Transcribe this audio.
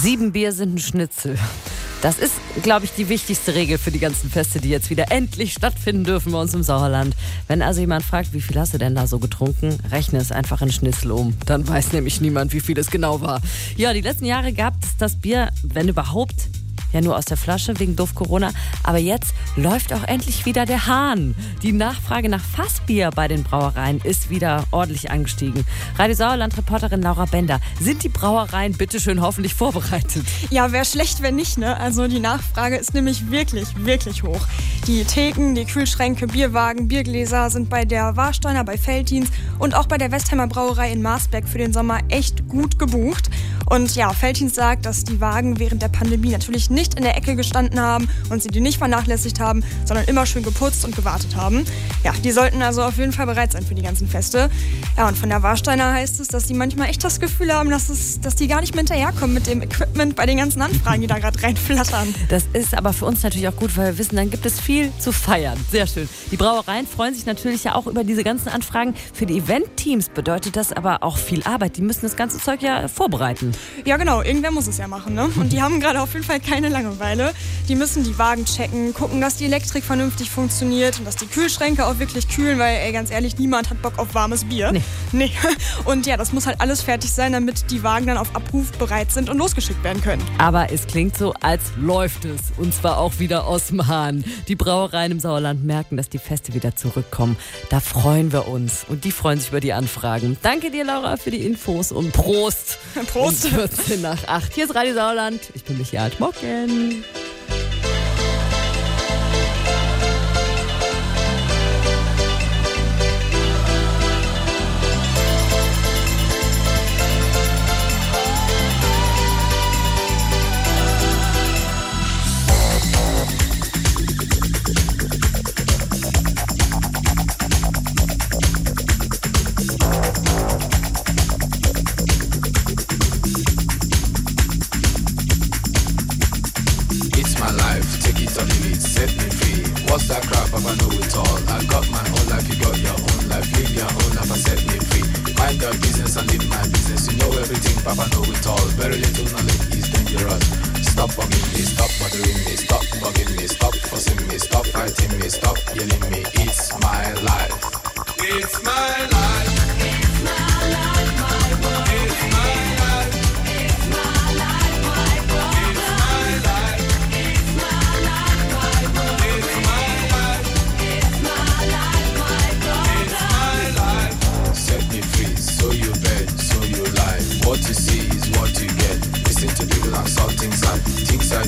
7 Bier sind ein Schnitzel. Das ist, glaube ich, die wichtigste Regel für die ganzen Feste, die jetzt wieder endlich stattfinden dürfen bei uns im Sauerland. Wenn also jemand fragt, wie viel hast du denn da so getrunken, rechne es einfach in Schnitzel um. Dann weiß nämlich niemand, wie viel es genau war. Ja, die letzten Jahre gab es das Bier, wenn überhaupt, ja nur aus der Flasche wegen doof Corona. Aber jetzt läuft auch endlich wieder der Hahn. Die Nachfrage nach Fassbier bei den Brauereien ist wieder ordentlich angestiegen. Radio Sauerland-Reporterin Laura Bender, sind die Brauereien bitteschön hoffentlich vorbereitet? Ja, wäre schlecht, wenn nicht, ne? Also die Nachfrage ist nämlich wirklich, wirklich hoch. Die Theken, die Kühlschränke, Bierwagen, Biergläser sind bei der Warsteiner, bei Veltins und auch bei der Westheimer Brauerei in Marsberg für den Sommer echt gut gebucht. Und ja, Veltins sagt, dass die Wagen während der Pandemie natürlich nicht in der Ecke gestanden haben und sie die nicht vernachlässigt haben, sondern immer schön geputzt und gewartet haben. Ja, die sollten also auf jeden Fall bereit sein für die ganzen Feste. Ja, und von der Warsteiner heißt es, dass die manchmal echt das Gefühl haben, dass die gar nicht mehr hinterherkommen mit dem Equipment bei den ganzen Anfragen, die da gerade reinflattern. Das ist aber für uns natürlich auch gut, weil wir wissen, dann gibt es viel zu feiern. Sehr schön. Die Brauereien freuen sich natürlich ja auch über diese ganzen Anfragen. Für die Eventteams bedeutet das aber auch viel Arbeit. Die müssen das ganze Zeug ja vorbereiten. Ja genau, irgendwer muss es ja machen, ne? Und die haben gerade auf jeden Fall keine Langeweile. Die müssen die Wagen checken, gucken, dass die Elektrik vernünftig funktioniert und dass die Kühlschränke auch wirklich kühlen, weil ganz ehrlich, niemand hat Bock auf warmes Bier. Nee. Und ja, das muss halt alles fertig sein, damit die Wagen dann auf Abruf bereit sind und losgeschickt werden können. Aber es klingt so, als läuft es. Und zwar auch wieder aus dem Hahn. Die Brauereien im Sauerland merken, dass die Feste wieder zurückkommen. Da freuen wir uns. Und die freuen sich über die Anfragen. Danke dir, Laura, für die Infos und Prost. Prost. 14 nach 8. Hier ist Radio Sauerland. Ich bin Michael Altmocken. What you see is what you get. Listen to people and saw things and things are